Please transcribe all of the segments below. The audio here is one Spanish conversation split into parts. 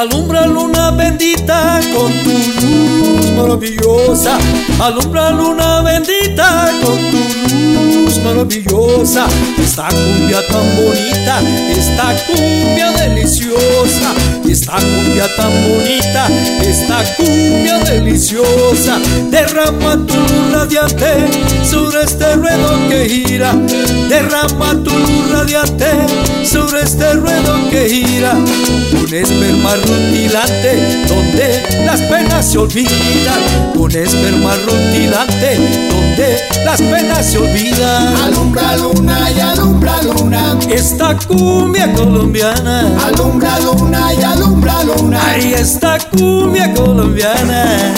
Alumbra luna bendita con tu luz maravillosa. Alumbra luna bendita con tu luz maravillosa. Esta cumbia tan bonita, esta cumbia deliciosa. Esta cumbia tan bonita, esta cumbia deliciosa. Derrama tu luz radiante sobre este ruedo que gira. Derrama tu luz radiante sobre este ruedo que gira. Un esperma rutilante donde las penas se olvidan. Un esperma rutilante donde las penas se olvidan. Alumbra luna y alumbra luna, esta cumbia colombiana. alumbra luna y alumbra luna. Ay, esta cumbia colombiana.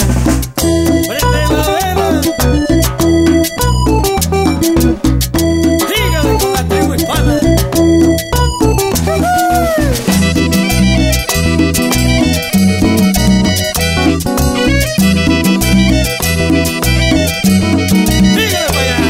Dígale con la tribu hispana. Dígale para allá.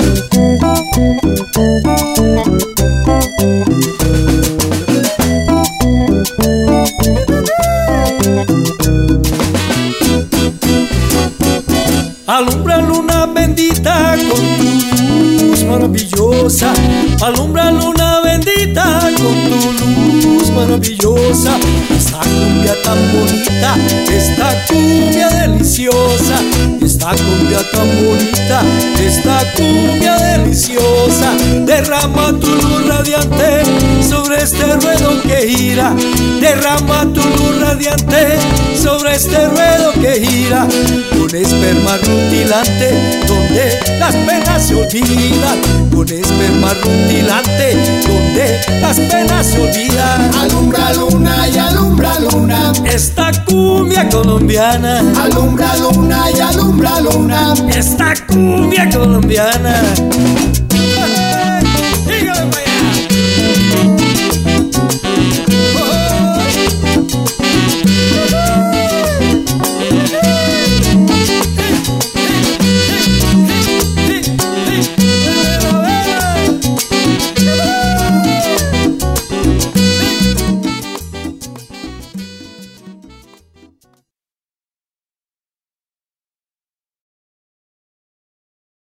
Alumbra luna bendita con tu luz maravillosa. Alumbra luna bendita con tu luz maravillosa. Esta cumbia tan bonita, esta cumbia deliciosa. Esta cumbia tan bonita, esta cumbia deliciosa. Derrama tu luz radiante sobre este ruedo que gira. Derrama tu luz radiante sobre este ruedo que gira. Un esperma rutilante donde las penas se olvidan. Un esperma rutilante donde las penas se olvidan. Alumbra luna y alumbra luna, Esta cumbia colombiana. alumbra luna y alumbra luna. Esta cumbia colombiana.